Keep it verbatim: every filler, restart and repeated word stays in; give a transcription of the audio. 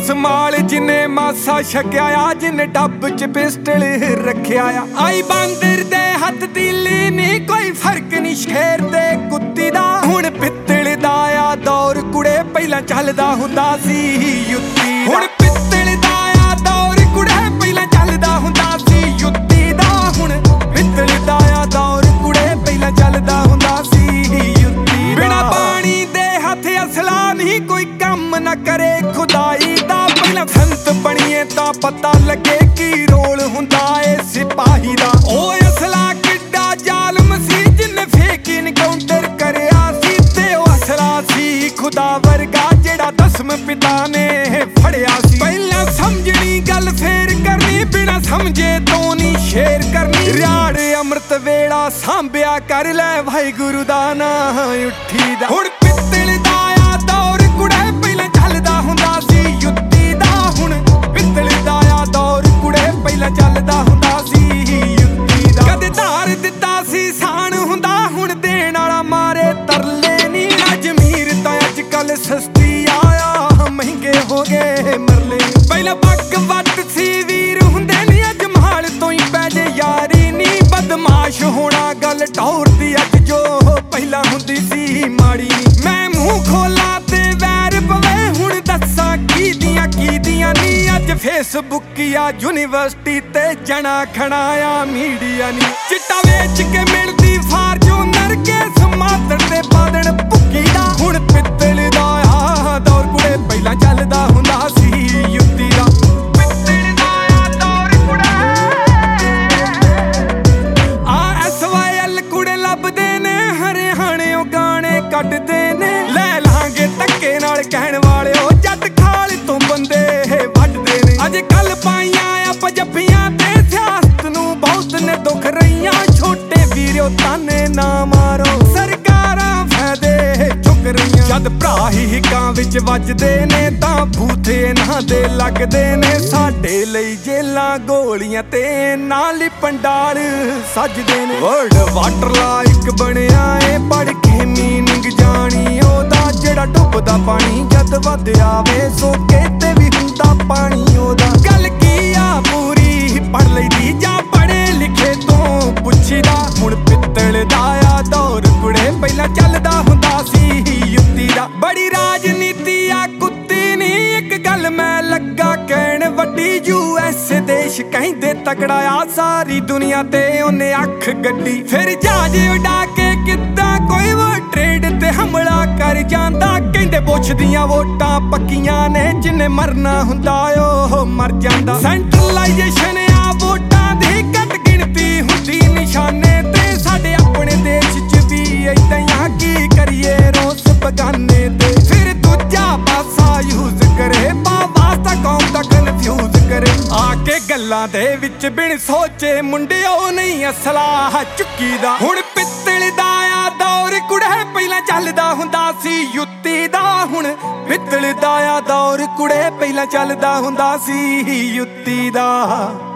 Small ਜਿਨੇ ਮਾਸਾ ਛਕਿਆ ਆ, ਜਿਨੇ ਡੱਬ ਚ ਪਿਸਟਲ ਰੱਖਿਆ ਆ। ਆਈ ਬਾਂਦਰ ਦੇ ਹੱਥ ਤੀਲੀ ਨੀ ਕੋਈ ਫਰਕ ਨੀ ਸ਼ੇਰ ਤੇ ਕੁੱਤੀ ਦਾ। ਹੁਣ ਪਿੱਤਲ ਦਾ ਆ ਦੌਰ ਕੁੜੇ ਪਹਿਲਾਂ ਚੱਲਦਾ ਹੁੰਦਾ ਸੀ ਯੁੱਤੀ ਦਾ। ਹੁਣ ਪਿੱਤਲ ਦਾ ਆ ਦੌਰ ਕੁੜੇ ਪਹਿਲਾਂ ਚੱਲਦਾ ਹੁੰਦਾ ਸੀ ਯੁੱਤੀ ਦਾ। ਹੁਣ ਪਿੱਤਲ ਦਾ ਆ ਦੌਰ ਕੁੜੇ ਪਹਿਲਾਂ ਚੱਲਦਾ ਹੁੰਦਾ ਸੀ ਯੁੱਤੀ ਦਾ। ਬਿਨਾ ਪਾਣੀ ਦੇ ਹੱਥ ਅਸਲਾ ਨਹੀਂ ਕੋਈ ਕੰਮ ਨਾ ਕਰੇ ਖੁਦਾਈ ਦਾ। ਪਹਿਲਾਂ ਸੰਤ ਬਣੀਏ ਤਾਂ ਪਤਾ ਲੱਗੇ ਕੀ ਰੋਲ ਹੁੰਦਾ ਏ ਸਿਪਾਹੀ ਦਾ। ਉਹ ਅਸਲਾ ਕਿੱਡਾ ਜ਼ਾਲਮ ਸੀ ਜਿਨੇ ਫੇਕ ਇਨਕਾਊਂਟਰ ਕਰਿਆ ਸੀ। ਤੇ ਉਹ ਅਸਲਾ ਸੀ ਖੁਦਾ ਵਰਗਾ ਜਿਹੜਾ ਦਸਮ ਪਿਤਾ ਨੇ ਫੜਿਆ ਸੀ। ਪਹਿਲਾਂ ਸਮਝਣੀ ਗੱਲ ਫੇਰ ਕਰਨੀ, ਬਿਨਾ ਸਮਝੇ ਤੋਂ ਨੀ ਸ਼ੇਰ ਕਰਨੀ। ਰਿਆੜ ਅੰਮ੍ਰਿਤ ਵੇਲਾ ਸਾਂਭਿਆ ਕਰ ਲੈ ਵਾਹਿਗੁਰੂ ਦਾ ਨਾਂ ਉੱਠੀ ਦਾ। ਹੁਣ ਪਿੱਤਲ ਦਾ ਆ ਦੌਰ ਕੁੜੇ ਪਹਿਲਾਂ ਚੱਲਦਾ ਹੁੰਦਾ ਸੀ ਯੁੱਤੀ ਦਾ। ਹੁਣ ਪਿੱਤਲ ਦਾ ਆ ਦੌਰ ਕੁੜੇ ਪਹਿਲਾਂ ਚੱਲਦਾ ਹੁੰਦਾ ਸੀ ਯੁੱਤੀ ਦਾ। ਕਦੇ ਧਾਰ ਦਿੱਤਾ ਸੀ ਸਾਨ ਹੁੰਦਾ, ਹੁਣ ਦੇਣ ਵਾਲਾ ਮਾਰੇ ਤਰਲੇ ਨੀ। ਅੱਜ ਅਮੀਰ ਤਾਂ ਅੱਜ ਕੱਲ ਸਸਤੀ ਆਇਆ, ਮਹਿੰਗੇ ਹੋ ਗਏ ਮਰਲੇ। ਪਹਿਲਾਂ ਪੱਗ ਵੱਟ ਸੀ ਵੀਰ ਹੁੰਦੇ ਨੀ, ਅੱਜ ਮਹਾਲ ਤੋਂ ਹੀ ਪੈ ਜੇ ਯਾਰੀ ਨੀ। ਬਦਮਾਸ਼ ਹੋਣਾ ਗੱਲ ਟੌਰ ਦੀ ਅੱਜ ਜੋ ਪਹਿਲਾਂ ਹੁੰਦੀ ਸੀ ਮਾੜੀ ਨੀ। ਮੈਂ ਮੂੰਹ ਖੋਲਾ ਤੇ ਵੈਰ ਪਵੇ, ਹੁਣ ਦੱਸਾਂ ਕੀ ਦੀਆਂ ਕੀ ਦੀਆਂ ਨੀ। ਅੱਜ ਫੇਸਬੁੱਕ ਆ ਯੂਨੀਵਰਸਿਟੀ ਤੇ ਜਣਾ ਖਣਾ ਆ ਮੀਡੀਆ ਨੀ। ਚਿੱਟਾ ਵੇਚ ਕੇ ਮਿਲਦੀ ਫਾਰਚੂਨਰ ਕੇ ਸਮਾਤਰ ਤੇ ਬਾਦਣ ਭੁੱਕੀ ਦਾ। ਹੁਣ ਪਿੱਤਲ ਦਾ ਆ ਦੌਰ ਕੁੜੇ ਪਹਿਲਾਂ ਚੱਲਦਾ ਹੁੰਦਾ ਸੀ ਯੁੱਤੀ ਦਾ। ਪਿੱਤਲ ਦਾ ਆ ਦੌਰ ਕੁੜੇ ਆ ਐਸ ਵਾਈ ਐਲ ਕੁੜੇ ਲੱਭਦੇ ਨੇ, ਹਰਿਆਣਿਓਂ ਗਾਣੇ ਕੱਢਦੇ ਨੇ। ਲੈ ਲਾਂਗੇ ਧੱਕੇ ਨਾਲ ਕਹਿਣ ਵਾਲਿਓ ਜੱਟ ਖਾਲ ਤੋਂ ਬੰਦੇ ਵੱਢਦੇ ਨੇ। ਅੱਜ ਕੱਲ ਪਾਈਆਂ ਆ ਪੰਜਾਬੀਆਂ ਤੇ ਸਿਆਸਤ ਨੂੰ ਬਹੁਤ ਨੇ ਦੁੱਖ ਰਹੀਆਂ। ਛੋਟੇ ਵੀਰੋ ਤਾਨੇ ਨਾ ਮਾਰੋ, ਸਰਕਾਰਾਂ ਫਾਇਦੇ ਚੁੱਕ ਰਹੀਆਂ। ਜਦ ਭਰਾ ਹੀ ਹਿੱਕਾਂ ਵਿੱਚ ਵੱਜਦੇ ਨੇ ਤਾਂ ਬੂਥੇ ਇਹਨਾਂ ਦੇ ਲੱਗਦੇ ਨੇ। ਸਾਡੇ ਲਈ ਜੇਲਾਂ ਗੋਲੀਆਂ ਤੇ ਨਾਲ ਹੀ ਪੰਡਾਲ ਸੱਜਦੇ ਨੇ। ਵਰਲਡ ਵਾਟਰ ਲਾ ਇੱਕ ਬਣਿਆ ਏ ਪੜ੍ਹ ਕੇ ਮੀਨਿੰਗ ਜਾਣੀ ਉਹਦਾ। ਜਿਹੜਾ ਡੁੱਬਦਾ ਪਾਣੀ ਜਦ ਵੱਧ ਆਵੇ ਸੋਕੇ ਤੇ ਵੀ ਹੁੰਦਾ ਪਾਣੀ ਉਹਦਾ। ਗੱਲ ਕੀ ਆ ਪੂਰੀ ਪੜ੍ਹ ਲਈਦੀ ਜਾਂ ਪੜ੍ਹੇ ਲਿਖੇ ਤੋਂ ਪੁੱਛੀਦਾ। ਹੁਣ ਪਿੱਤਲ ਦਾ ਆ ਦੌਰ ਕੁੜੇ ਪਹਿਲਾਂ ਚੱਲਦਾ ਹੁੰਦਾ ਸੀ ਯੁੱਤੀ ਦਾ। ਬੜੀ ਰਾਜਨੀਤੀ ਆ ਕੁੱਤੀ ਨੀ, ਇੱਕ ਗੱਲ ਮੈਂ ਲੱਗਾ ਕਹਿਣ ਵੱਡੀ। ਯੂ ਐਸ ਦੇਸ਼ ਕਹਿੰਦੇ ਤਕੜਾ ਆ, ਸਾਰੀ ਦੁਨੀਆ ਤੇ ਉਹਨੇ ਅੱਖ ਗੱਡੀ। ਫਿਰ ਜਹਾਜ਼ ਉਡਾ ਕੇ ਕਿੱਦਾਂ ਕੋਈ ਉਹ ਟ੍ਰੇਡ ਤੇ ਹਮਲਾ ਕਰ ਜਾਂਦਾ। ਕਹਿੰਦੇ ਬੁਸ਼ ਦੀਆਂ ਵੋਟਾਂ ਪੱਕੀਆਂ ਨੇ, ਜਿੰਨੇ ਮਰਨਾ ਹੁੰਦਾ ਉਹ ਮਰ ਜਾਂਦਾ। ਸੈਂਟਰਲਾਈਜੇਸ਼ਨ ਆ ਵੋਟਾਂ ਦੀ ਘੱਟ ਗਿਣਤੀ ਹੁੰਦੀ ਨਿਸ਼ਾਨੇ ਤੇ। ਸਾਡੇ ਆਪਣੇ ਦੇਸ਼ ਚ ਵੀ ਏਦਾਂ ਆ, ਕੀ ਕਰੀਏ ਰੋਸ ਬਗਾਨੇ ਤੇ। ਫਿਰ ਦੂਜਾ ਪਾਸਾ ਯੂਜ਼ ਕਰੇ ਪਾ ਵਾਸਤਾ ਕੌਮ ਦਾ ਕਨਫਿਊਜ਼ ਕਰੇ। ਆ ਕੇ ਗੱਲਾਂ ਦੇ ਵਿੱਚ ਬਿਨ ਸੋਚੇ ਮੁੰਡਿਓ ਨਹੀਂ ਅਸਲਾ ਚੁੱਕੀ ਦਾ। ਹੁਣ ਪਿੱਤਲ ਦਾ ਆ ਦੌਰ ਕੁੜੇ ਪਹਿਲਾਂ ਚੱਲਦਾ ਹੁੰਦਾ ਸੀ ਯੁੱਤੀ ਦਾ। ਹੁਣ ਪਿੱਤਲ ਦਾ ਆ ਦੌਰ ਕੁੜੇ ਪਹਿਲਾਂ ਚੱਲਦਾ ਹੁੰਦਾ ਸੀ ਯੁੱਤੀ ਦਾ।